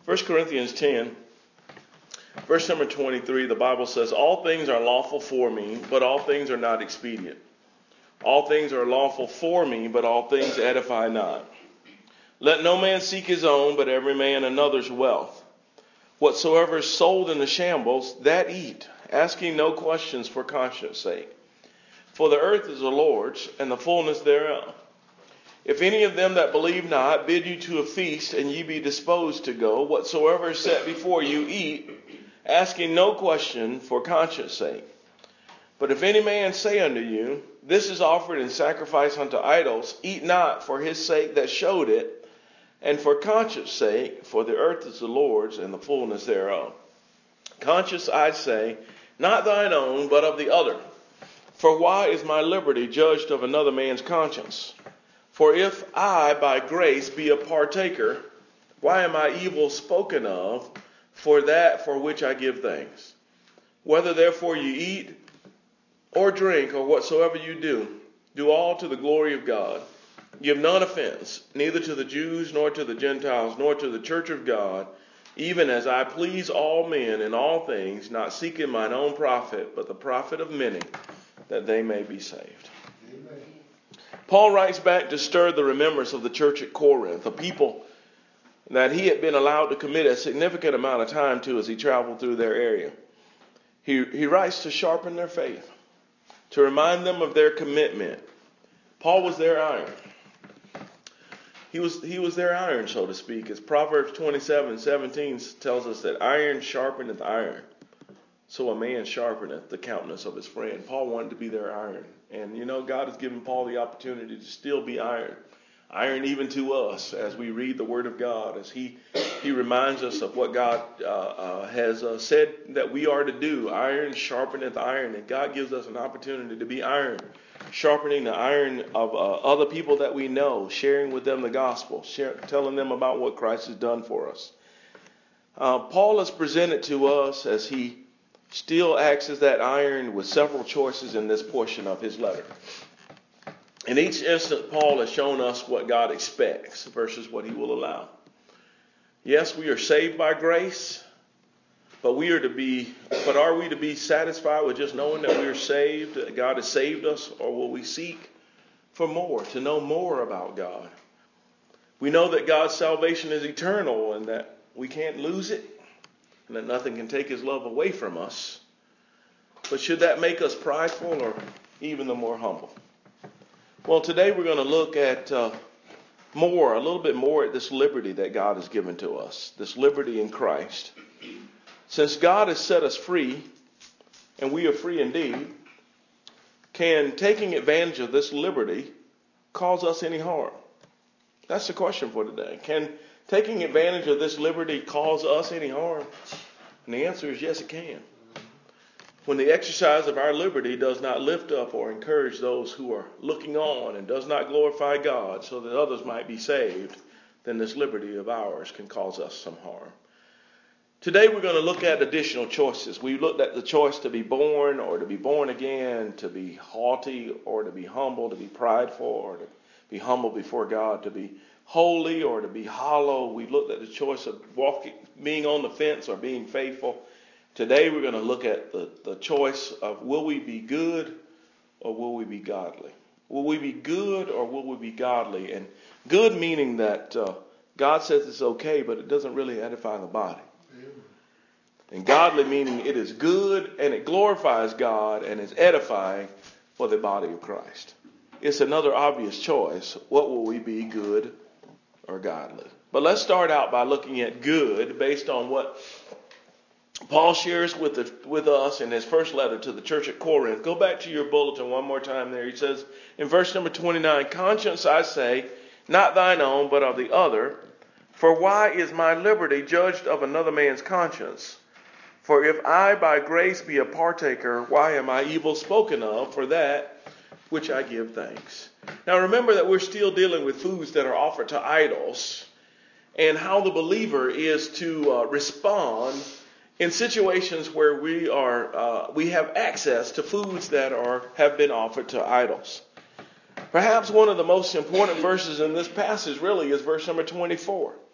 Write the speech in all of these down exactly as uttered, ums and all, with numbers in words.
First Corinthians ten, verse number twenty-three, the Bible says, all things are lawful for me, but all things are not expedient. All things are lawful for me, but all things edify not. Let no man seek his own, but every man another's wealth. Whatsoever is sold in the shambles, that eat, asking no questions for conscience sake. For the earth is the Lord's, and the fullness thereof. If any of them that believe not bid you to a feast, and ye be disposed to go, whatsoever is set before you, eat, asking no question for conscience sake. But if any man say unto you, this is offered in sacrifice unto idols, eat not for his sake that showed it, and for conscience sake, for the earth is the Lord's, and the fullness thereof. Conscience, I say, not thine own, but of the other. For why is my liberty judged of another man's conscience? For if I by grace be a partaker, why am I evil spoken of for that for which I give thanks? Whether therefore you eat or drink or whatsoever you do, do all to the glory of God. Give none offense, neither to the Jews nor to the Gentiles, nor to the church of God, even as I please all men in all things, not seeking mine own profit, but the profit of many, that they may be saved. Amen. Paul writes back to stir the remembrance of the church at Corinth, a people that he had been allowed to commit a significant amount of time to as he traveled through their area. He, he writes to sharpen their faith, to remind them of their commitment. Paul was their iron. He was, he was their iron, so to speak. As Proverbs twenty-seven seventeen tells us that iron sharpeneth iron, so a man sharpeneth the countenance of his friend. Paul wanted to be their iron. And, you know, God has given Paul the opportunity to still be iron. Iron even to us as we read the Word of God, as he, he reminds us of what God uh, uh, has uh, said that we are to do. Iron sharpeneth iron. And God gives us an opportunity to be iron, sharpening the iron of uh, other people that we know, sharing with them the gospel, share, telling them about what Christ has done for us. Uh, Paul has presented to us as he still acts as that iron with several choices in this portion of his letter. In each instant, Paul has shown us what God expects versus what he will allow. Yes, we are saved by grace, but we are to be, but are we to be satisfied with just knowing that we are saved, that God has saved us, or will we seek for more, to know more about God? We know that God's salvation is eternal and that we can't lose it, and that nothing can take his love away from us. But should that make us prideful or even the more humble? Well, today we're going to look at uh, more, a little bit more at this liberty that God has given to us, this liberty in Christ. Since God has set us free, and we are free indeed, can taking advantage of this liberty cause us any harm? That's the question for today. Can taking advantage of this liberty cause us any harm? And the answer is yes, it can. When the exercise of our liberty does not lift up or encourage those who are looking on and does not glorify God so that others might be saved, then this liberty of ours can cause us some harm. Today we're going to look at additional choices. We looked at the choice to be born or to be born again, to be haughty or to be humble, to be prideful or to be humble before God, to be holy or to be hollow. We looked at the choice of walking, being on the fence or being faithful. Today we're going to look at the, the choice of will we be good or will we be godly? Will we be good or will we be godly? And good meaning that uh, God says it's okay, but it doesn't really edify the body. And godly meaning it is good and it glorifies God and is edifying for the body of Christ. It's another obvious choice. What will we be, good or godly? But let's start out by looking at good based on what Paul shares with the, with us in his first letter to the church at Corinth. Go back to your bulletin one more time there. He says in verse number twenty-nine, conscience, I say, not thine own, but of the other. For why is my liberty judged of another man's conscience? For if I by grace be a partaker, why am I evil spoken of for that which I give thanks? Now remember that we're still dealing with foods that are offered to idols and how the believer is to uh, respond in situations where we are, uh, we have access to foods that are have been offered to idols. Perhaps one of the most important verses in this passage really is verse number twenty-four.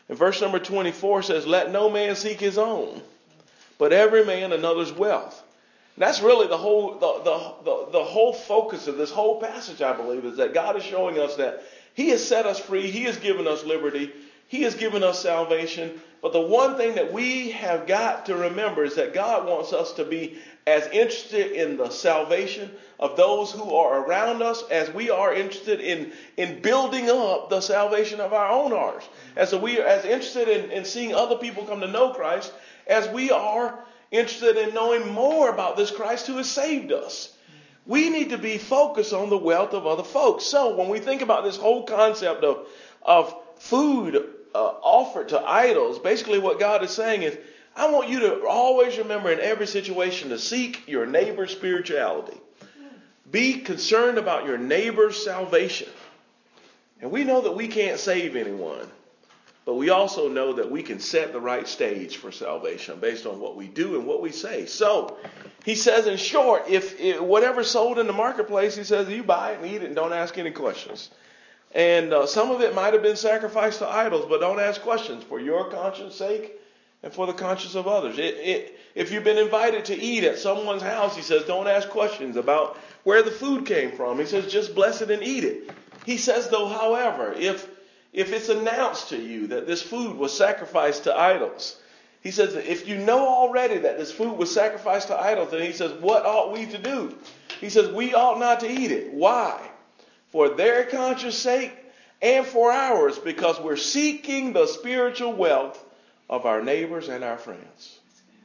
And verse number twenty-four says, let no man seek his own, but every man another's wealth. And that's really the whole the, the, the, the whole focus of this whole passage, I believe, is that God is showing us that he has set us free. He has given us liberty. He has given us salvation. But the one thing that we have got to remember is that God wants us to be as interested in the salvation of those who are around us as we are interested in, in building up the salvation of our own hearts. As we are as interested in, in seeing other people come to know Christ as we are interested in knowing more about this Christ who has saved us. We need to be focused on the wealth of other folks. So when we think about this whole concept of, of food uh, offered to idols, basically what God is saying is, I want you to always remember in every situation to seek your neighbor's spirituality. Be concerned about your neighbor's salvation. And we know that we can't save anyone, but we also know that we can set the right stage for salvation based on what we do and what we say. So he says, in short, if, if whatever's sold in the marketplace, he says, you buy it and eat it and don't ask any questions. And uh, some of it might have been sacrificed to idols, but don't ask questions for your conscience sake and for the conscience of others. It, it, if you've been invited to eat at someone's house, he says, don't ask questions about where the food came from. He says, just bless it and eat it. He says, though, however, if if it's announced to you that this food was sacrificed to idols, he says, that if you know already that this food was sacrificed to idols, then he says, what ought we to do? He says, we ought not to eat it. Why? For their conscience sake and for ours, because we're seeking the spiritual wealth of our neighbors and our friends.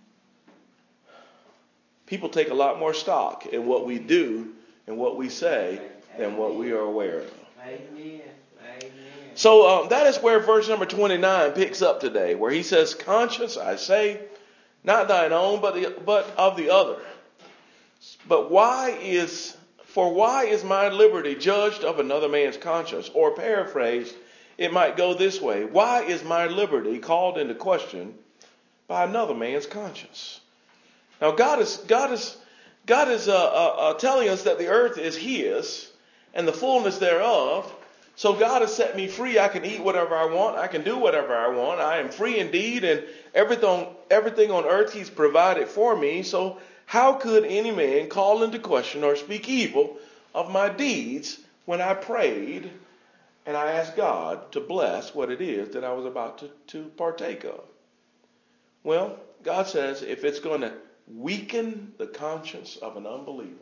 People take a lot more stock in what we do and what we say than what we are aware of. Amen. Amen. So um, that is where verse number twenty-nine picks up today, where he says, conscience, I say, not thine own, but the, but of the other. But why is, for why is my liberty judged of another man's conscience? Or paraphrased, it might go this way. Why is my liberty called into question by another man's conscience? Now God is, God is, God is uh, uh, uh, telling us that the earth is his and the fullness thereof. So God has set me free. I can eat whatever I want. I can do whatever I want. I am free indeed. And everything, everything on earth he's provided for me. So how could any man call into question or speak evil of my deeds when I prayed and I asked God to bless what it is that I was about to, to partake of? Well, God says if it's going to weaken the conscience of an unbeliever,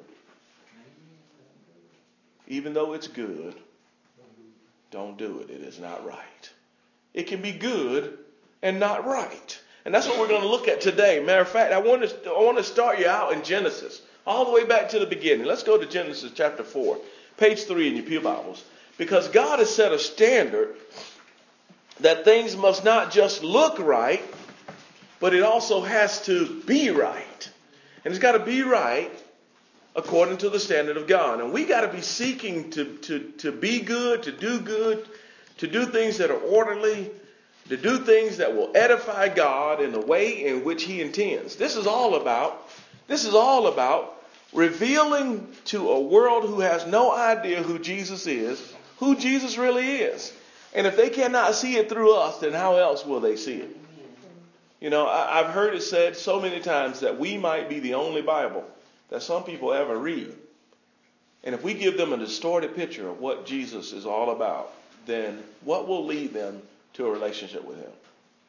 even though it's good, don't do it. It is not right. It can be good and not right. And that's what we're going to look at today. Matter of fact, I want to, I want to start you out in Genesis, all the way back to the beginning. Let's go to Genesis chapter four, page three in your pew Bibles. Because God has set a standard that things must not just look right, but it also has to be right. And it's got to be right according to the standard of God. And we got to be seeking to, to, to be good, to do good, to do things that are orderly, to do things that will edify God in the way in which he intends. This is all about, this is all about revealing to a world who has no idea who Jesus is, who Jesus really is. And if they cannot see it through us, then how else will they see it? You know, I, I've heard it said so many times that we might be the only Bible that some people ever read. And if we give them a distorted picture of what Jesus is all about, then what will lead them to a relationship with him?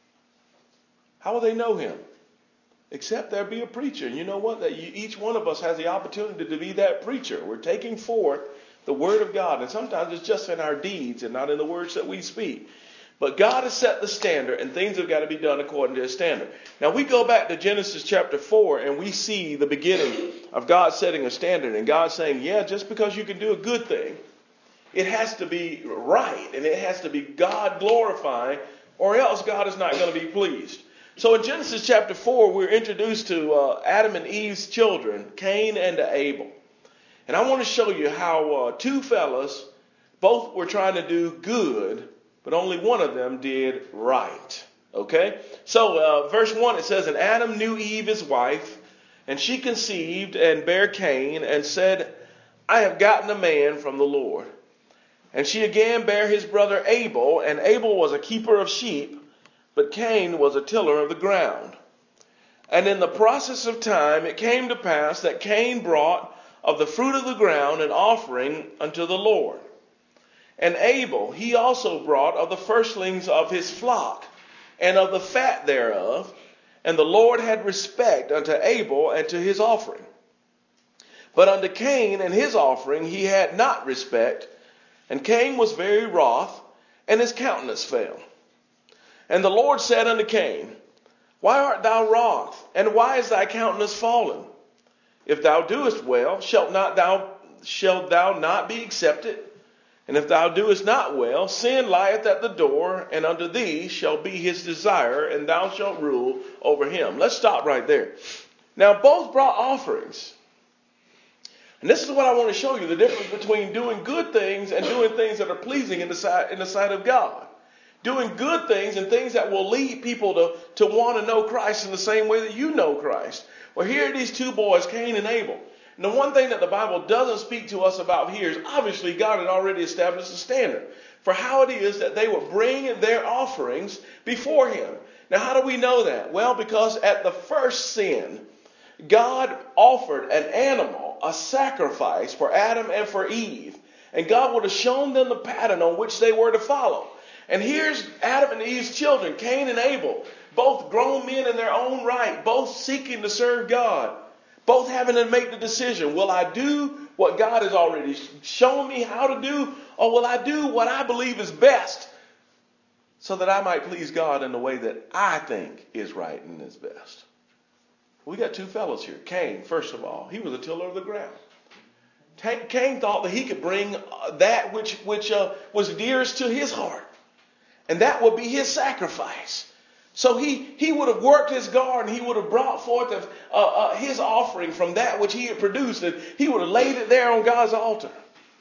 How will they know him? Except there be a preacher. And you know what? That you, each one of us has the opportunity to be that preacher. We're taking forth the word of God. And sometimes it's just in our deeds and not in the words that we speak. But God has set the standard, and things have got to be done according to his standard. Now, we go back to Genesis chapter four, and we see the beginning of God setting a standard. And God saying, yeah, just because you can do a good thing, it has to be right, and it has to be God glorifying, or else God is not going to be pleased. So in Genesis chapter four, we're introduced to uh, Adam and Eve's children, Cain and Abel. And I want to show you how uh, two fellas, both were trying to do good, but only one of them did right. Okay? So, uh, verse one, it says, and Adam knew Eve his wife, and she conceived and bare Cain, and said, I have gotten a man from the Lord. And she again bare his brother Abel, and Abel was a keeper of sheep, but Cain was a tiller of the ground. And in the process of time it came to pass that Cain brought of the fruit of the ground an offering unto the Lord. And Abel, he also brought of the firstlings of his flock, and of the fat thereof. And the Lord had respect unto Abel and to his offering. But unto Cain and his offering he had not respect. And Cain was very wroth, and his countenance fell. And the Lord said unto Cain, Why art thou wroth, and why is thy countenance fallen? If thou doest well, shalt not thou shalt thou not be accepted? And if thou doest not well, sin lieth at the door, and unto thee shall be his desire, and thou shalt rule over him. Let's stop right there. Now, both brought offerings. And this is what I want to show you, the difference between doing good things and doing things that are pleasing in the sight, in the sight of God. Doing good things and things that will lead people to, to want to know Christ in the same way that you know Christ. Well, here are these two boys, Cain and Abel. And the one thing that the Bible doesn't speak to us about here is obviously God had already established a standard for how it is that they would bring their offerings before him. Now, how do we know that? Well, because at the first sin, God offered an animal, a sacrifice for Adam and for Eve. And God would have shown them the pattern on which they were to follow. And here's Adam and Eve's children, Cain and Abel, both grown men in their own right, both seeking to serve God. Both having to make the decision, will I do what God has already shown me how to do, or will I do what I believe is best so that I might please God in the way that I think is right and is best? We got two fellows here. Cain, first of all, he was a tiller of the ground. Cain thought that he could bring that which, which uh, was dearest to his heart, and that would be his sacrifice. So he, he would have worked his garden. He would have brought forth uh, uh, his offering from that which he had produced. And he would have laid it there on God's altar.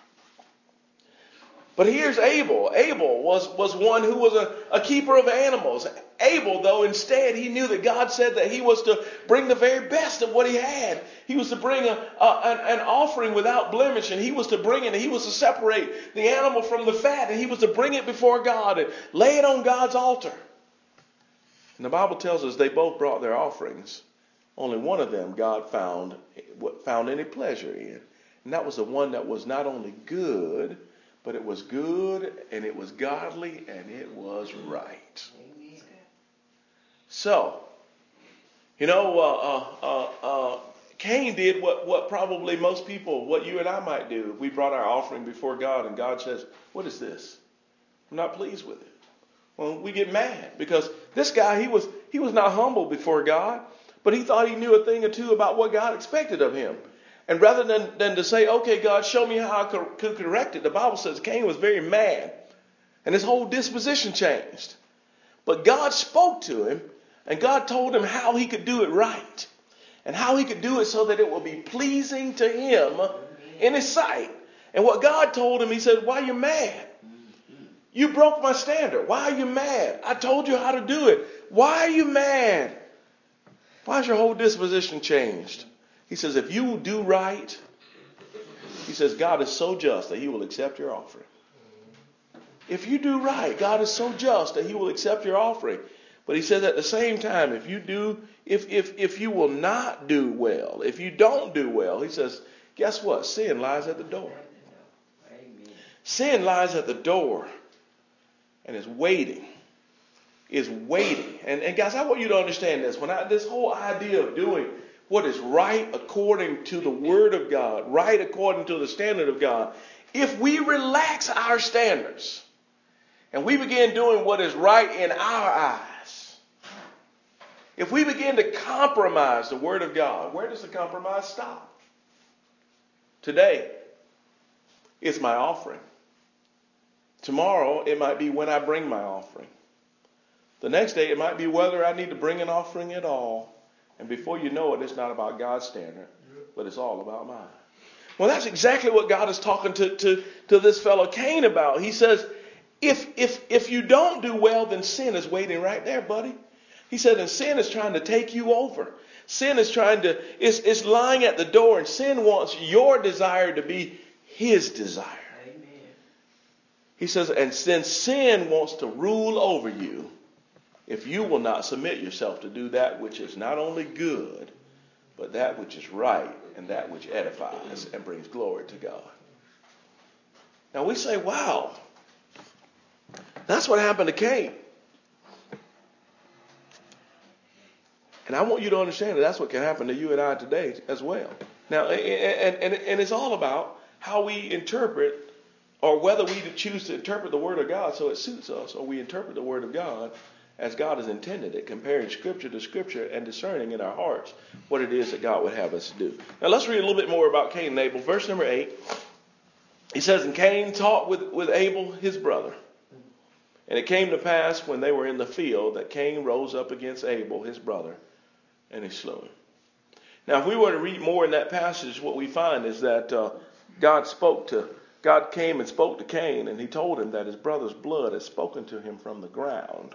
But here's Abel. Abel was, was one who was a, a keeper of animals. Abel, though, instead, he knew that God said that he was to bring the very best of what he had. He was to bring a, a, an, an offering without blemish. And he was to bring it. And he was to separate the animal from the fat. And he was to bring it before God and lay it on God's altar. And the Bible tells us they both brought their offerings. Only one of them God found, found any pleasure in. And that was the one that was not only good, but it was good and it was godly and it was right. Amen. So, you know, uh, uh, uh, uh, Cain did what, what probably most people, what you and I might do if we brought our offering before God and God says, what is this? I'm not pleased with it. Well, we get mad because this guy, he was he was not humble before God, but he thought he knew a thing or two about what God expected of him. And rather than, than to say, okay, God, show me how I could, could correct it, the Bible says Cain was very mad and his whole disposition changed. But God spoke to him and God told him how he could do it right and how he could do it so that it will be pleasing to him in his sight. And what God told him, he said, why are you mad? You broke my standard. Why are you mad? I told you how to do it. Why are you mad? Why is your whole disposition changed? He says, if you do right, he says, God is so just that he will accept your offering. If you do right, God is so just that he will accept your offering. But he says at the same time, if you do, if, if, if you will not do well, if you don't do well, he says, guess what? Sin lies at the door. Sin lies at the door. And is waiting, is waiting. And, and guys, I want you to understand this. When I, this whole idea of doing what is right according to the Word of God, right according to the standard of God, if we relax our standards and we begin doing what is right in our eyes, if we begin to compromise the Word of God, where does the compromise stop? Today, it's my offering. Tomorrow, it might be when I bring my offering. The next day, it might be whether I need to bring an offering at all. And before you know it, it's not about God's standard, but it's all about mine. Well, that's exactly what God is talking to, to, to this fellow Cain about. He says, if, if, if you don't do well, then sin is waiting right there, buddy. He said, and sin is trying to take you over. Sin is trying to, it's, it's lying at the door, and sin wants your desire to be his desire. He says, and since sin wants to rule over you, if you will not submit yourself to do that which is not only good, but that which is right and that which edifies and brings glory to God. Now we say, wow, that's what happened to Cain. And I want you to understand that that's what can happen to you and I today as well. Now, and, and, and it's all about how we interpret, or whether we choose to interpret the Word of God so it suits us, or we interpret the Word of God as God has intended it, comparing Scripture to Scripture and discerning in our hearts what it is that God would have us to do. Now, let's read a little bit more about Cain and Abel. Verse number eight, he says, and Cain talked with, with Abel, his brother. And it came to pass when they were in the field that Cain rose up against Abel, his brother, and he slew him. Now, if we were to read more in that passage, what we find is that uh, God spoke to, God came and spoke to Cain, and he told him that his brother's blood had spoken to him from the ground,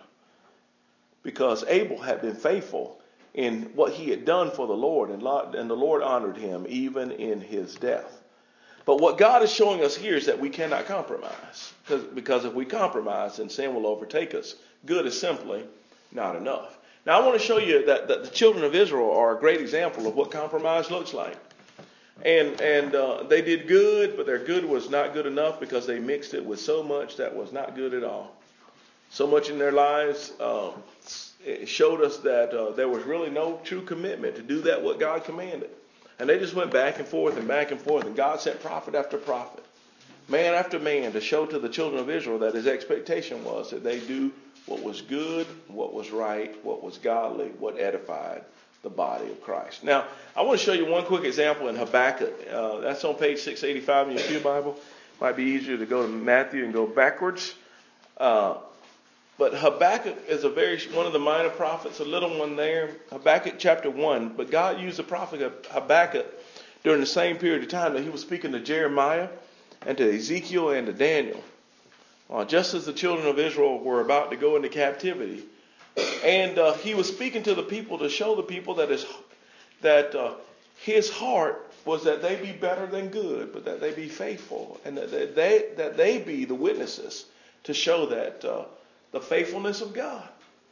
because Abel had been faithful in what he had done for the Lord, and the Lord honored him even in his death. But what God is showing us here is that we cannot compromise, because, because if we compromise, then sin will overtake us. Good is simply not enough. Now, I want to show you that, that the children of Israel are a great example of what compromise looks like. And and uh, they did good, but their good was not good enough because they mixed it with so much that was not good at all. So much in their lives uh, it showed us that uh, there was really no true commitment to do that what God commanded. And they just went back and forth and back and forth. And God sent prophet after prophet, man after man, to show to the children of Israel that his expectation was that they do what was good, what was right, what was godly, what edified the body of Christ. Now, I want to show you one quick example in Habakkuk. Uh, that's on page six eighty-five in your Pew Bible. Might be easier to go to Matthew and go backwards. Uh, but Habakkuk is a very one of the minor prophets, a little one there. Habakkuk chapter one. But God used the prophet Habakkuk during the same period of time that he was speaking to Jeremiah and to Ezekiel and to Daniel. Uh, just as the children of Israel were about to go into captivity. And uh, he was speaking to the people to show the people that his, that uh, his heart was that they be better than good, but that they be faithful, and that they that they be the witnesses to show that uh, the faithfulness of God.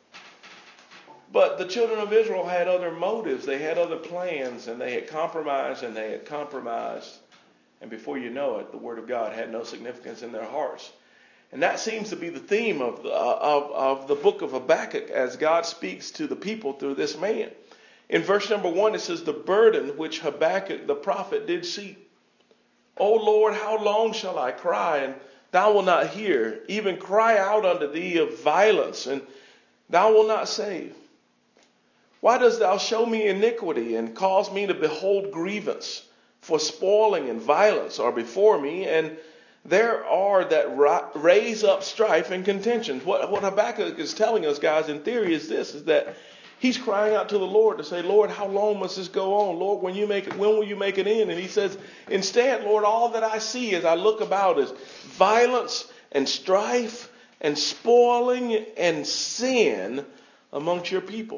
But the children of Israel had other motives. They had other plans, and they had compromised, and they had compromised. And before you know it, the Word of God had no significance in their hearts. And that seems to be the theme of the, of, of the book of Habakkuk as God speaks to the people through this man. In verse number one, it says, the burden which Habakkuk the prophet did see. O Lord, how long shall I cry, and thou wilt not hear? Even cry out unto thee of violence, and thou wilt not save. Why dost thou show me iniquity, and cause me to behold grievance? For spoiling and violence are before me, and there are that raise up strife and contentions. What, what Habakkuk is telling us, guys, in theory is this, is that he's crying out to the Lord to say, Lord, how long must this go on? Lord, when you make it, when will you make it end? And he says, instead, Lord, all that I see as I look about is violence and strife and spoiling and sin amongst your people.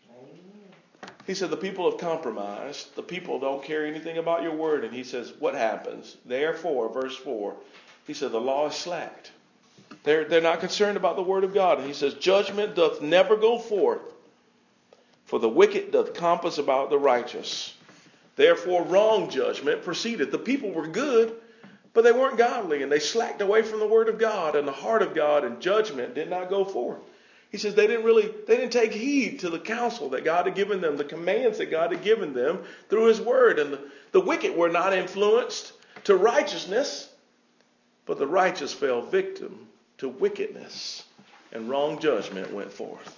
He said, the people have compromised. The people don't care anything about your word. And he says, what happens? Therefore, verse four, he said, the law is slacked. They're, they're not concerned about the word of God. And he says, judgment doth never go forth, for the wicked doth compass about the righteous. Therefore, wrong judgment proceeded. The people were good, but they weren't godly. And they slacked away from the word of God and the heart of God, and judgment did not go forth. He says they didn't really, they didn't take heed to the counsel that God had given them, the commands that God had given them through his word. And the, the wicked were not influenced to righteousness, but the righteous fell victim to wickedness, and wrong judgment went forth.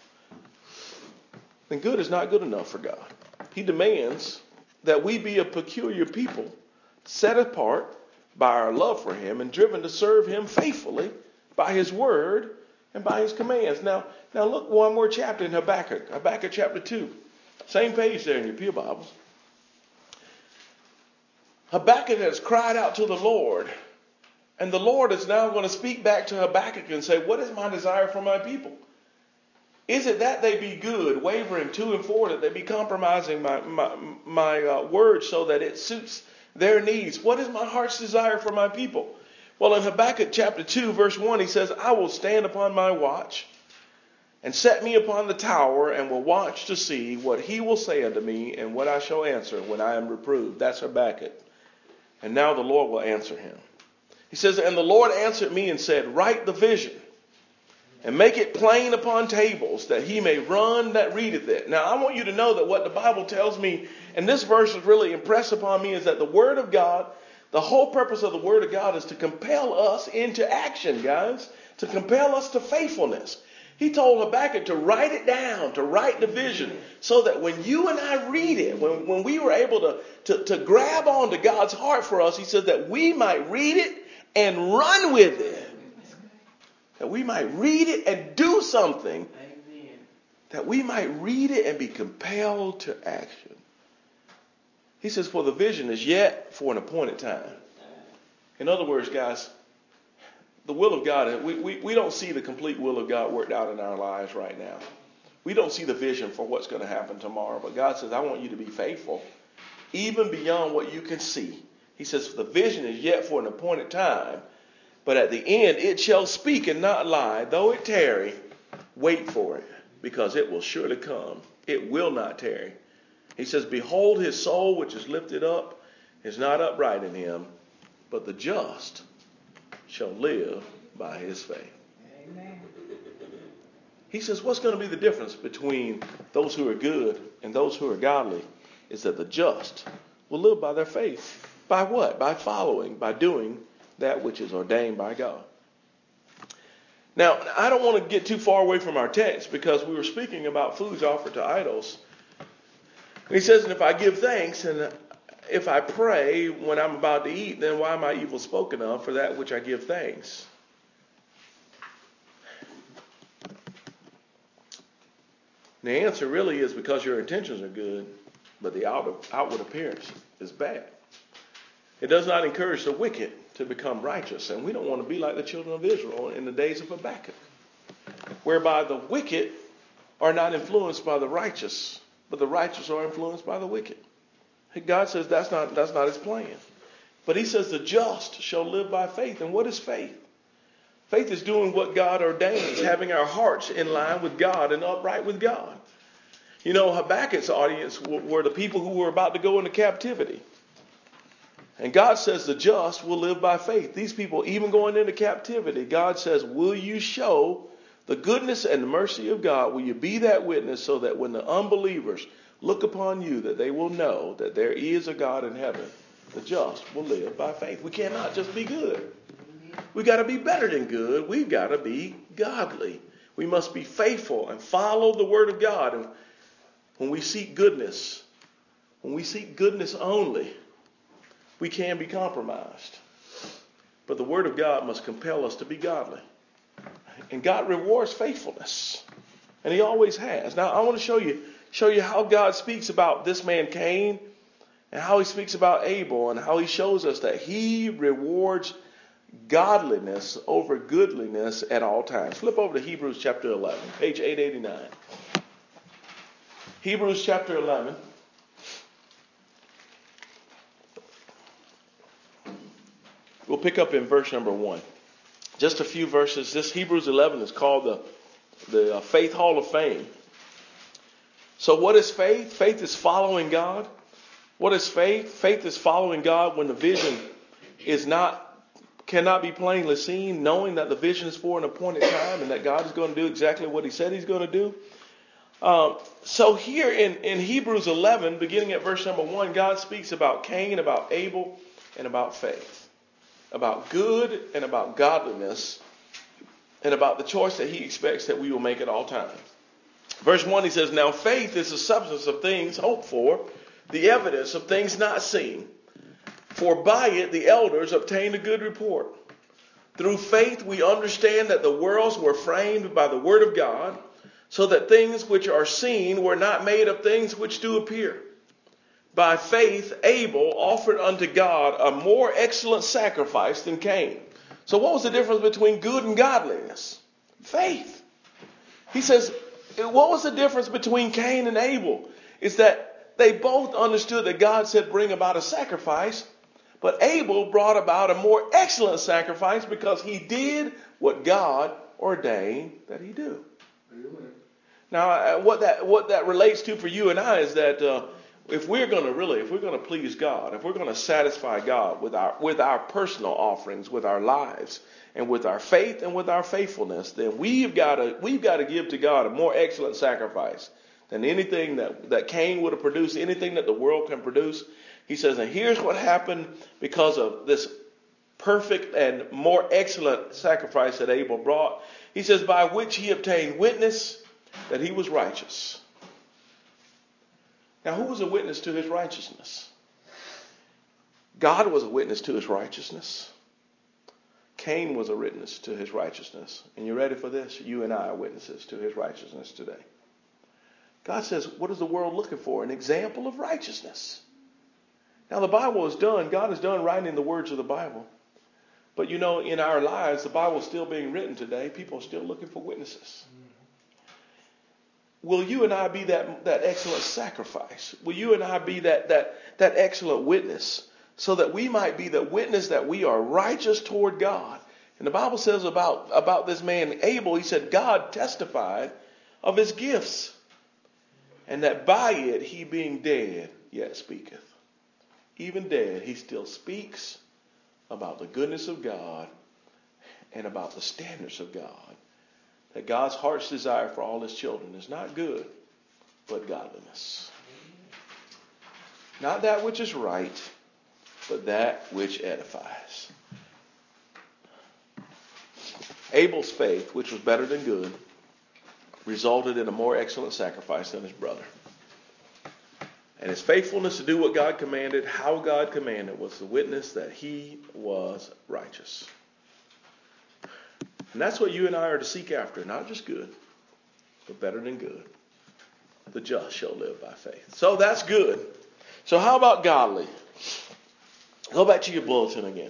Then good is not good enough for God. He demands that we be a peculiar people, set apart by our love for him and driven to serve him faithfully by his word and by his commands. Now, now look one more chapter in Habakkuk. Habakkuk chapter two. Same page there in your Pew Bibles. Habakkuk has cried out to the Lord. And the Lord is now going to speak back to Habakkuk and say, what is my desire for my people? Is it that they be good, wavering to and fro, that they be compromising my, my, my uh, words so that it suits their needs? What is my heart's desire for my people? Well, in Habakkuk chapter two, verse one, he says, I will stand upon my watch and set me upon the tower, and will watch to see what he will say unto me, and what I shall answer when I am reproved. That's Habakkuk. And now the Lord will answer him. He says, and the Lord answered me and said, write the vision, and make it plain upon tables, that he may run that readeth it. Now, I want you to know that what the Bible tells me, and this verse is really impressed upon me, is that the Word of God, the whole purpose of the Word of God is to compel us into action, guys, to compel us to faithfulness. He told Habakkuk to write it down, to write the vision, so that when you and I read it, when, when we were able to, to, to grab on to God's heart for us, he says that we might read it and run with it. That we might read it and do something. Amen. That we might read it and be compelled to action. He says, for the vision is yet for an appointed time. In other words, guys, the will of God, we, we, we don't see the complete will of God worked out in our lives right now. We don't see the vision for what's going to happen tomorrow. But God says, I want you to be faithful, even beyond what you can see. He says, the vision is yet for an appointed time, but at the end it shall speak and not lie. Though it tarry, wait for it, because it will surely come. It will not tarry. He says, behold, his soul which is lifted up is not upright in him, but the just shall live by his faith. Amen. He says, what's going to be the difference between those who are good and those who are godly is that the just will live by their faith. By what? By following, by doing that which is ordained by God. Now, I don't want to get too far away from our text, because we were speaking about foods offered to idols. He says, and if I give thanks and if I pray when I'm about to eat, then why am I evil spoken of for that which I give thanks? And the answer really is because your intentions are good, but the outward appearance is bad. It does not encourage the wicked to become righteous. And we don't want to be like the children of Israel in the days of Habakkuk, whereby the wicked are not influenced by the righteous, but the righteous are influenced by the wicked. God says that's not, that's not his plan. But he says the just shall live by faith. And what is faith? Faith is doing what God ordains, having our hearts in line with God and upright with God. You know, Habakkuk's audience were the people who were about to go into captivity. And God says the just will live by faith. These people, even going into captivity, God says, will you show the goodness and the mercy of God? Will you be that witness so that when the unbelievers look upon you, that they will know that there is a God in heaven? The just will live by faith. We cannot just be good. We got to be better than good. We've got to be godly. We must be faithful and follow the word of God. And when we seek goodness, when we seek goodness only, we can be compromised. But the word of God must compel us to be godly. And God rewards faithfulness. And he always has. Now, I want to show you, show you how God speaks about this man Cain, and how he speaks about Abel, and how he shows us that he rewards godliness over goodliness at all times. Flip over to Hebrews chapter eleven, page eight eighty-nine. Hebrews chapter eleven. We'll pick up in verse number one. Just a few verses. This Hebrews eleven is called the, the Faith Hall of Fame. So what is faith? Faith is following God. What is faith? Faith is following God when the vision is not, cannot be plainly seen, knowing that the vision is for an appointed time and that God is going to do exactly what he said he's going to do. Um, so here in, in Hebrews eleven, beginning at verse number one, God speaks about Cain, about Abel, and about faith. About good and about godliness, and about the choice that he expects that we will make at all times. Verse one, he says, now faith is the substance of things hoped for, the evidence of things not seen. For by it the elders obtained a good report. Through faith we understand that the worlds were framed by the word of God, so that things which are seen were not made of things which do appear. By faith Abel offered unto God a more excellent sacrifice than Cain. So what was the difference between good and godliness? Faith. He says, what was the difference between Cain and Abel? Is that they both understood that God said bring about a sacrifice, but Abel brought about a more excellent sacrifice because he did what God ordained that he do. Now, uh, what that what that relates to for you and I is that uh, if we're going to really, if we're going to please God, if we're going to satisfy God with our with our personal offerings, with our lives, and with our faith and with our faithfulness, then we've got to we've got to give to God a more excellent sacrifice than anything that that Cain would have produced, anything that the world can produce. He says, and here's what happened because of this perfect and more excellent sacrifice that Abel brought. He says, by which he obtained witness that he was righteous. Now, who was a witness to his righteousness? God was a witness to his righteousness. Cain was a witness to his righteousness. And you ready for this? You and I are witnesses to his righteousness today. God says, what is the world looking for? An example of righteousness. Now, the Bible is done. God is done writing the words of the Bible. But, you know, in our lives, the Bible is still being written today. People are still looking for witnesses. Will you and I be that, that excellent sacrifice? Will you and I be that, that, that excellent witness so that we might be the witness that we are righteous toward God? And the Bible says about, about this man Abel, he said, God testified of his gifts, and that by it he being dead yet speaketh. Even dead, he still speaks about the goodness of God and about the standards of God. That God's heart's desire for all his children is not good, but godliness. Not that which is right, but that which edifies. Abel's faith, which was better than good, resulted in a more excellent sacrifice than his brother. And his faithfulness to do what God commanded, how God commanded, was the witness that he was righteous. And that's what you and I are to seek after. Not just good, but better than good. The just shall live by faith. So that's good. So how about godly? Go back to your bulletin again.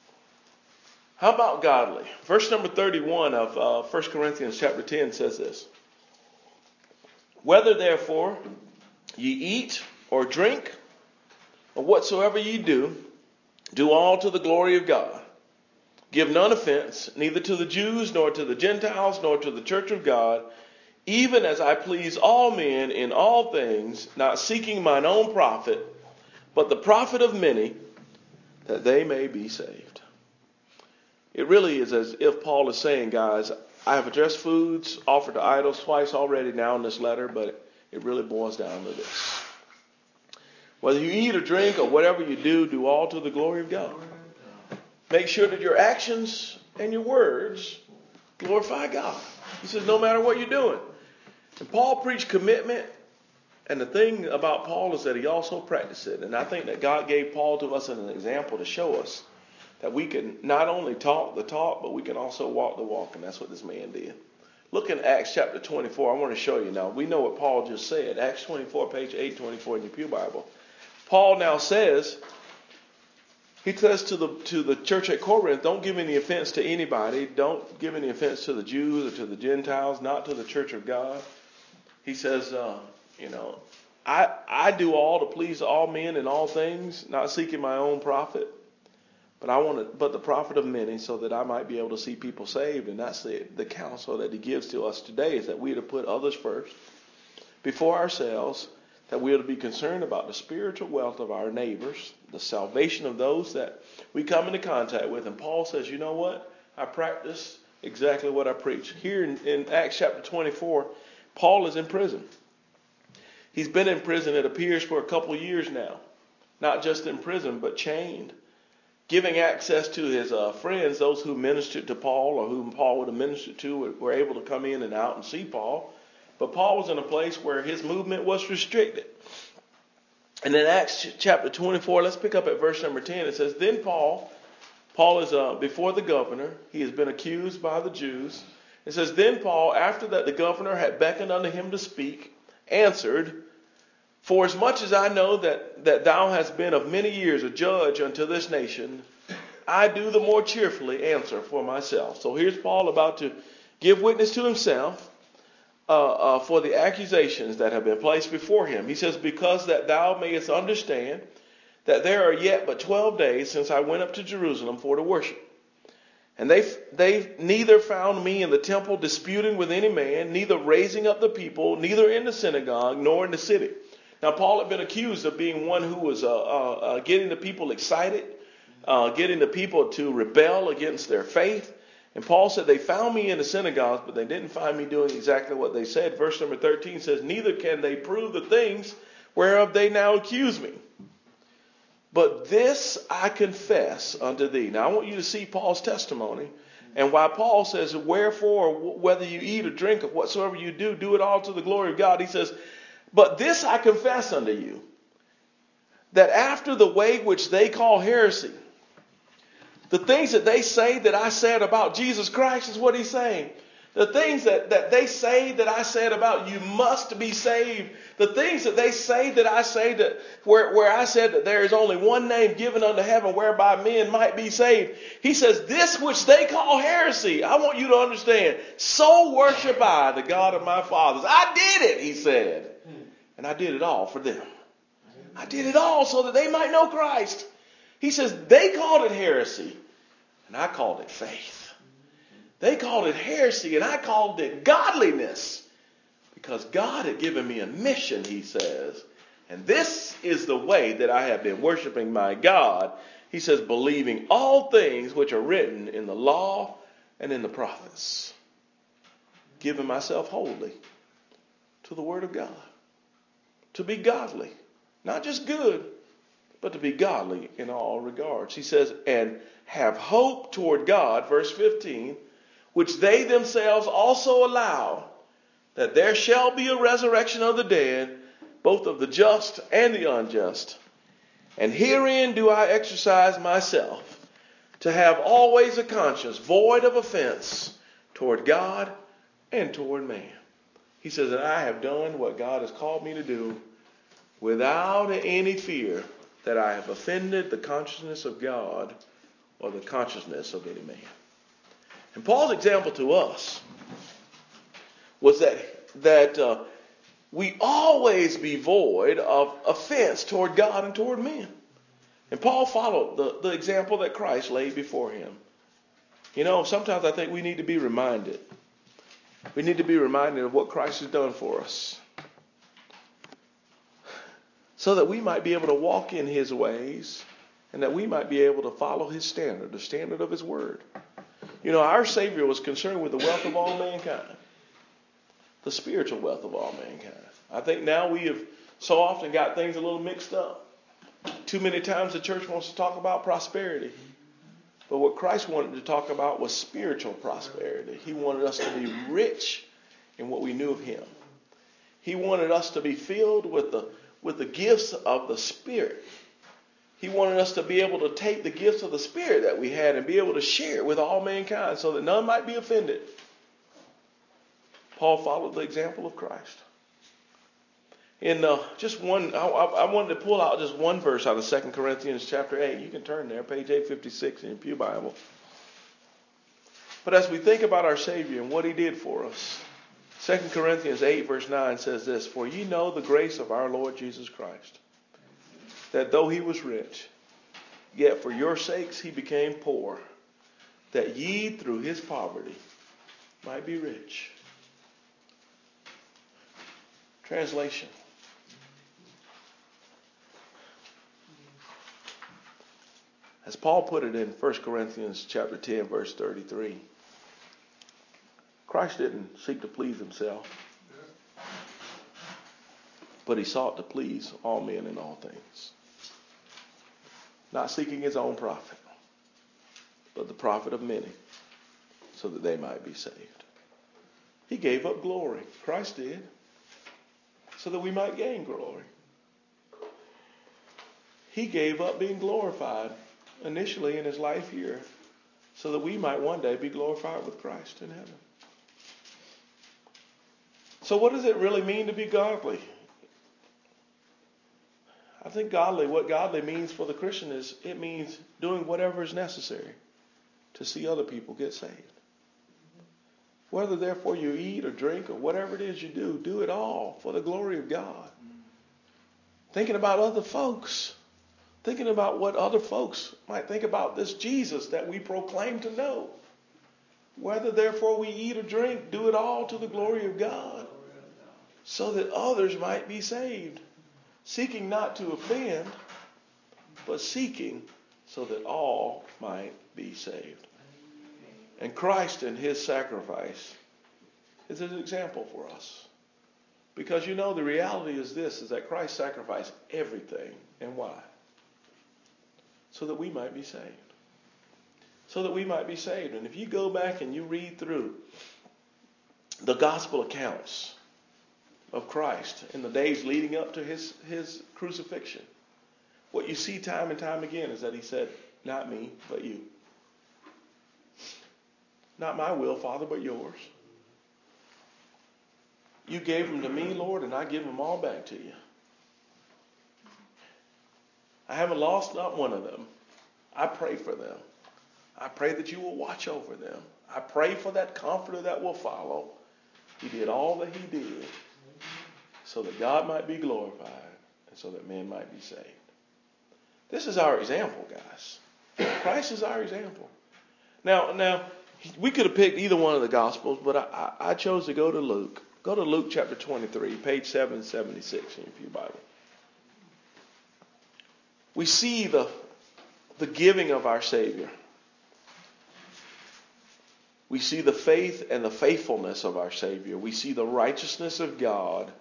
How about godly? Verse number thirty-one of uh, First Corinthians chapter ten says this. Whether therefore ye eat or drink, or whatsoever ye do, do all to the glory of God. Give none offense, neither to the Jews, nor to the Gentiles, nor to the church of God, even as I please all men in all things, not seeking mine own profit, but the profit of many, that they may be saved. It really is as if Paul is saying, guys, I have addressed foods offered to idols twice already now in this letter, but it really boils down to this. Whether you eat or drink or whatever you do, do all to the glory of God. Make sure that your actions and your words glorify God. He says no matter what you're doing. And Paul preached commitment. And the thing about Paul is that he also practiced it. And I think that God gave Paul to us as an example to show us that we can not only talk the talk, but we can also walk the walk. And that's what this man did. Look in Acts chapter twenty-four. I want to show you now. We know what Paul just said. Acts twenty-four, page eight twenty-four in your Pew Bible. Paul now says, he says to the to the church at Corinth, don't give any offense to anybody. Don't give any offense to the Jews or to the Gentiles, not to the church of God. He says, uh, you know, I I do all to please all men in all things, not seeking my own profit. But I want to, but the profit of many, so that I might be able to see people saved. And that's the, the counsel that he gives to us today, is that we are to put others first before ourselves, that we are to be concerned about the spiritual wealth of our neighbors, the salvation of those that we come into contact with. And Paul says, you know what? I practice exactly what I preach. Here in, in Acts chapter twenty-four, Paul is in prison. He's been in prison, it appears, for a couple of years now. Not just in prison, but chained. Giving access to his uh, friends, those who ministered to Paul or whom Paul would have ministered to, were able to come in and out and see Paul. But Paul was in a place where his movement was restricted. And in Acts chapter twenty-four, let's pick up at verse number ten. It says, then Paul, Paul is uh, before the governor. He has been accused by the Jews. It says, then Paul, after that the governor had beckoned unto him to speak, answered, for as much as I know that, that thou hast been of many years a judge unto this nation, I do the more cheerfully answer for myself. So here's Paul about to give witness to himself uh, uh, for the accusations that have been placed before him. He says, because that thou mayest understand that there are yet but twelve days since I went up to Jerusalem for to worship. And they they neither found me in the temple disputing with any man, neither raising up the people, neither in the synagogue, nor in the city. Now, Paul had been accused of being one who was uh, uh, uh, getting the people excited, uh, getting the people to rebel against their faith. And Paul said they found me in the synagogues, but they didn't find me doing exactly what they said. Verse number thirteen says, neither can they prove the things whereof they now accuse me. But this I confess unto thee. Now I want you to see Paul's testimony. And why Paul says, wherefore, whether you eat or drink or whatsoever you do, do it all to the glory of God. He says, but this I confess unto you, that after the way which they call heresy, the things that they say that I said about Jesus Christ is what he's saying. The things that, that they say that I said about you must be saved. The things that they say that I say that where, where I said that there is only one name given unto heaven whereby men might be saved. He says, this which they call heresy, I want you to understand, so worship I the God of my fathers. I did it, he said. And I did it all for them. I did it all so that they might know Christ. He says, they called it heresy, and I called it faith. They called it heresy, and I called it godliness. Because God had given me a mission, he says. And this is the way that I have been worshiping my God. He says, believing all things which are written in the law and in the prophets. Giving myself wholly to the word of God. To be godly. Not just good, but to be godly in all regards. He says, and have hope toward God, verse fifteen, which they themselves also allow, that there shall be a resurrection of the dead, both of the just and the unjust. And herein do I exercise myself, to have always a conscience void of offense toward God and toward man. He says that I have done what God has called me to do without any fear that I have offended the consciousness of God or the consciousness of any man. And Paul's example to us was that that uh, we always be void of offense toward God and toward men. And Paul followed the, the example that Christ laid before him. You know, sometimes I think we need to be reminded. We need to be reminded of what Christ has done for us, so that we might be able to walk in his ways and that we might be able to follow his standard, the standard of his word. You know, our Savior was concerned with the wealth of all mankind, the spiritual wealth of all mankind. I think now we have so often got things a little mixed up. Too many times the church wants to talk about prosperity. But what Christ wanted to talk about was spiritual prosperity. He wanted us to be rich in what we knew of him. He wanted us to be filled with the, with the gifts of the Spirit. He wanted us to be able to take the gifts of the Spirit that we had and be able to share it with all mankind so that none might be offended. Paul followed the example of Christ. In uh, just one, I, I wanted to pull out just one verse out of Second Corinthians chapter eight. You can turn there, page eight fifty-six in your Pew Bible. But as we think about our Savior and what he did for us, Second Corinthians eight verse nine says this, for ye know the grace of our Lord Jesus Christ, that though he was rich, yet for your sakes he became poor, that ye through his poverty might be rich. Translation. As Paul put it in First Corinthians chapter ten, verse thirty-three, Christ didn't seek to please himself, but he sought to please all men in all things. Not seeking his own profit, but the profit of many, so that they might be saved. He gave up glory. Christ did, so that we might gain glory. He gave up being glorified initially in his life here, so that we might one day be glorified with Christ in heaven. So what does it really mean to be godly? I think godly, what godly means for the Christian is it means doing whatever is necessary to see other people get saved. Whether therefore you eat or drink or whatever it is you do, do it all for the glory of God. Thinking about other folks. Thinking about what other folks might think about this Jesus that we proclaim to know. Whether therefore we eat or drink, do it all to the glory of God, so that others might be saved. Seeking not to offend, but seeking so that all might be saved. And Christ and his sacrifice is an example for us. Because you know the reality is this, is that Christ sacrificed everything. And why? So that we might be saved. So that we might be saved. And if you go back and you read through the gospel accounts of Christ in the days leading up to his, his crucifixion, what you see time and time again is that he said, not me, but you. Not my will, Father, but yours. You gave them to me, Lord, and I give them all back to you. I haven't lost not one of them. I pray for them. I pray that you will watch over them. I pray for that comforter that will follow. He did all that he did so that God might be glorified and so that men might be saved. This is our example, guys. Christ is our example. Now, now we could have picked either one of the Gospels, but I, I, I chose to go to Luke. Go to Luke chapter twenty-three, page seven seventy-six in your Bible. We see the, the giving of our Savior. We see the faith and the faithfulness of our Savior. We see the righteousness of God.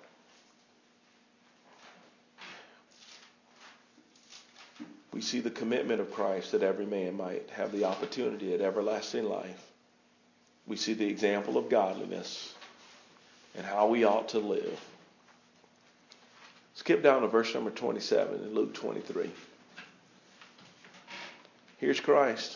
We see the commitment of Christ that every man might have the opportunity at everlasting life. We see the example of godliness and how we ought to live. Skip down to verse number twenty-seven in Luke twenty-three. Here's Christ.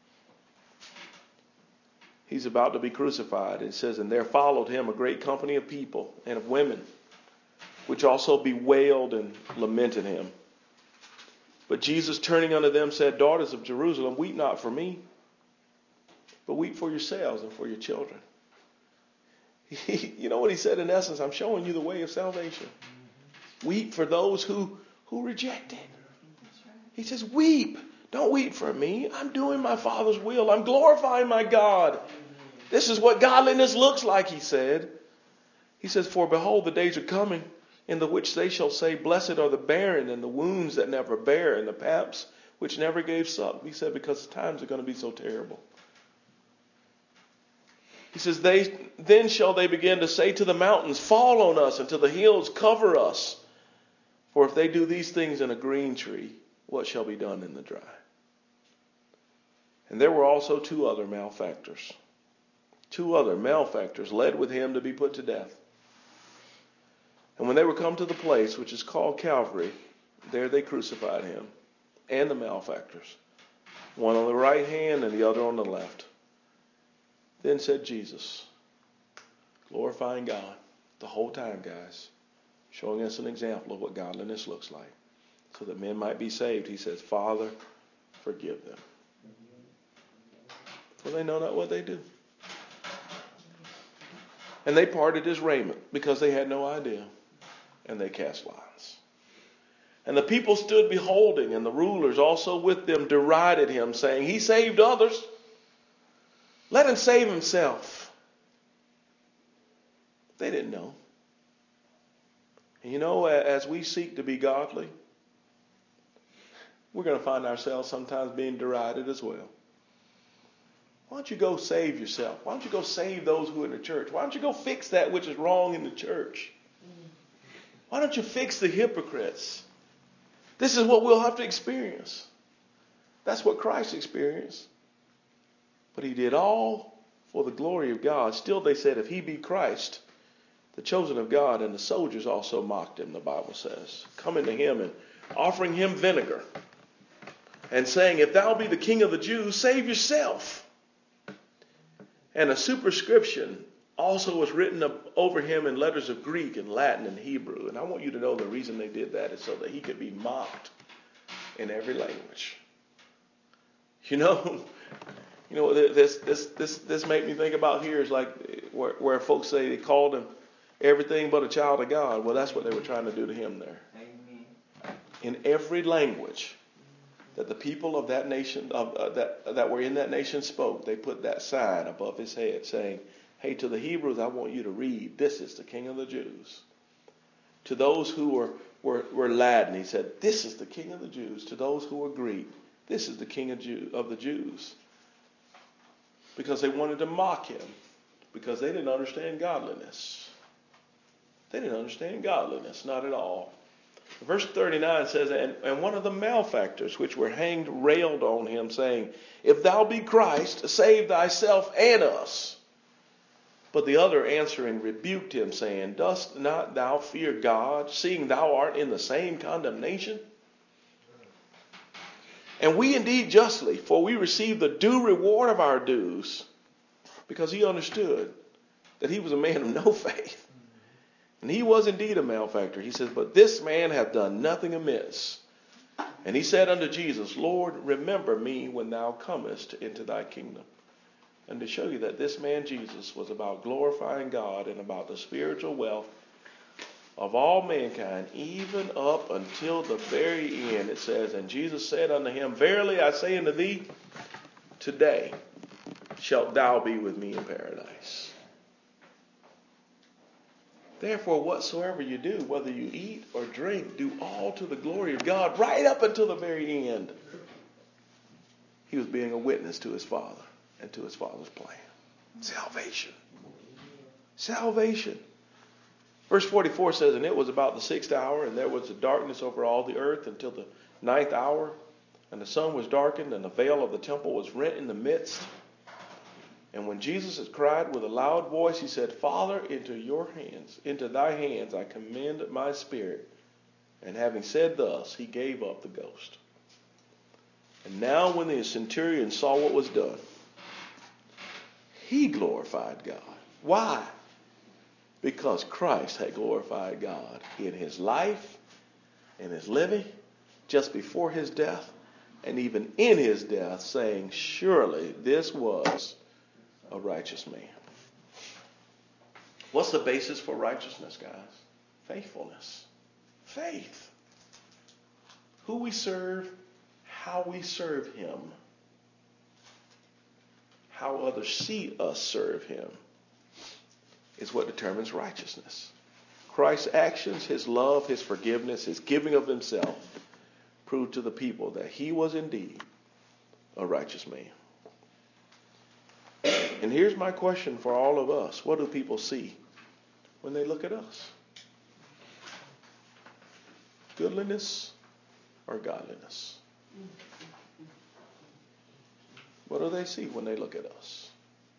He's about to be crucified. It says, and there followed him a great company of people and of women, which also bewailed and lamented him. But Jesus, turning unto them, said, daughters of Jerusalem, weep not for me, but weep for yourselves and for your children. He, you know what he said in essence? I'm showing you the way of salvation. Mm-hmm. Weep for those who, who reject it. Right. He says, weep. Don't weep for me. I'm doing my Father's will. I'm glorifying my God. Mm-hmm. This is what godliness looks like, he said. He says, for behold, the days are coming in the which they shall say, blessed are the barren and the wombs that never bear and the paps which never gave suck. He said, because the times are going to be so terrible. He says, they then shall they begin to say to the mountains, fall on us, and to the hills, cover us. For if they do these things in a green tree, what shall be done in the dry? And there were also two other malefactors. Two other malefactors led with him to be put to death. And when they were come to the place which is called Calvary, there they crucified him and the malefactors, one on the right hand and the other on the left. Then said Jesus, glorifying God the whole time, guys, showing us an example of what godliness looks like, so that men might be saved. He says, Father, forgive them, for they know not what they do. And they parted his raiment because they had no idea, and they cast lots. And the people stood beholding, and the rulers also with them derided him, saying, he saved others. Let him save himself. They didn't know. And you know, as we seek to be godly, we're going to find ourselves sometimes being derided as well. Why don't you go save yourself? Why don't you go save those who are in the church? Why don't you go fix that which is wrong in the church? Why don't you fix the hypocrites? This is what we'll have to experience. That's what Christ experienced. But he did all for the glory of God. Still they said, if he be Christ, the chosen of God, and the soldiers also mocked him, the Bible says, coming to him and offering him vinegar and saying, if thou be the king of the Jews, save yourself. And a superscription also was written over him in letters of Greek and Latin and Hebrew. And I want you to know the reason they did that is so that he could be mocked in every language. You know, you know this this this this made me think about here is like where, where folks say they called him everything but a child of God. Well, that's what they were trying to do to him there. Amen. In every language, that the people of that nation of uh, that that were in that nation spoke, they put that sign above his head saying, "Hey, to the Hebrews, I want you to read, this is the King of the Jews." To those who were were, were Latin, he said, "This is the King of the Jews." To those who were Greek, "This is the King of, Jew, of the Jews." Because they wanted to mock him, because they didn't understand godliness. They didn't understand godliness, not at all. Verse thirty-nine says, and, and one of the malefactors which were hanged railed on him, saying, "If thou be Christ, save thyself and us." But the other answering rebuked him, saying, "Dost not thou fear God, seeing thou art in the same condemnation? And we indeed justly, for we receive the due reward of our dues." Because he understood that he was a man of no faith. And he was indeed a malefactor. He says, "But this man hath done nothing amiss." And he said unto Jesus, "Lord, remember me when thou comest into thy kingdom." And to show you that this man Jesus was about glorifying God and about the spiritual wealth of all mankind, even up until the very end. It says, "And Jesus said unto him, Verily I say unto thee, today shalt thou be with me in paradise." Therefore, whatsoever you do, whether you eat or drink, do all to the glory of God, right up until the very end. He was being a witness to his Father and to his Father's plan. Salvation. Salvation. Verse forty-four says, "And it was about the sixth hour, and there was a darkness over all the earth until the ninth hour. And the sun was darkened, and the veil of the temple was rent in the midst. And when Jesus had cried with a loud voice, he said, Father, into your hands, into thy hands I commend my spirit. And having said thus, he gave up the ghost. And now when the centurion saw what was done, he glorified God." Why? Because Christ had glorified God in his life, in his living, just before his death, and even in his death, saying, "Surely this was a righteous man." What's the basis for righteousness, guys? Faithfulness. Faith. Who we serve, how we serve him, how others see us serve him, is what determines righteousness. Christ's actions, his love, his forgiveness, his giving of himself proved to the people that he was indeed a righteous man. And here's my question for all of us. What do people see when they look at us? Goodliness or godliness? What do they see when they look at us?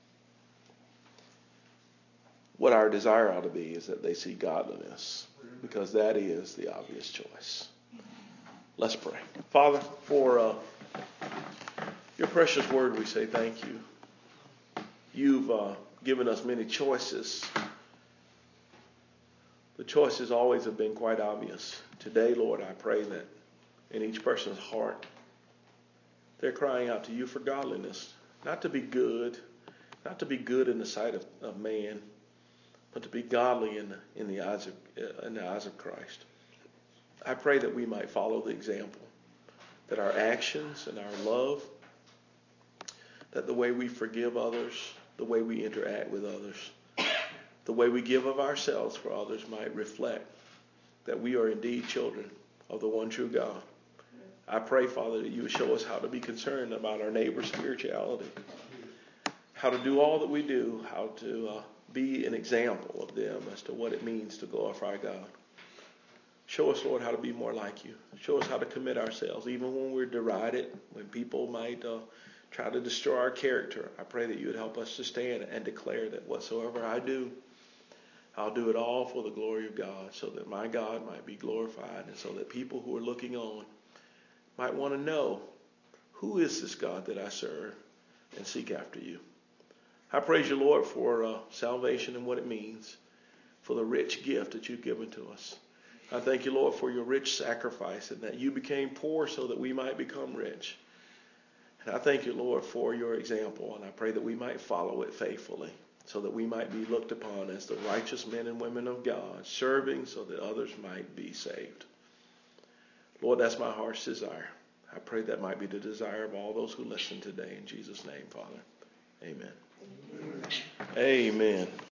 What our desire ought to be is that they see godliness, because that is the obvious choice. Let's pray. Father, for uh, your precious word, we say thank you. You've uh, given us many choices. The choices always have been quite obvious. Today, Lord, I pray that in each person's heart, they're crying out to you for godliness. Not to be good, not to be good in the sight of, of man, but to be godly in the, in the eyes of uh, in the eyes of Christ. I pray that we might follow the example, that our actions and our love, that the way we forgive others, the way we interact with others, the way we give of ourselves for others might reflect that we are indeed children of the one true God. I pray, Father, that you would show us how to be concerned about our neighbor's spirituality, how to do all that we do, how to uh, be an example of them as to what it means to glorify God. Show us, Lord, how to be more like you. Show us how to commit ourselves, even when we're derided, when people might uh, try to destroy our character. I pray that you would help us to stand and declare that whatsoever I do, I'll do it all for the glory of God, so that my God might be glorified, and so that people who are looking on might want to know, who is this God that I serve, and seek after you. I praise you, Lord, for uh, salvation and what it means, for the rich gift that you've given to us. I thank you, Lord, for your rich sacrifice, and that you became poor so that we might become rich. And I thank you, Lord, for your example, and I pray that we might follow it faithfully, so that we might be looked upon as the righteous men and women of God, serving so that others might be saved. Lord, that's my heart's desire. I pray that might be the desire of all those who listen today. In Jesus' name, Father. Amen. Amen. Amen.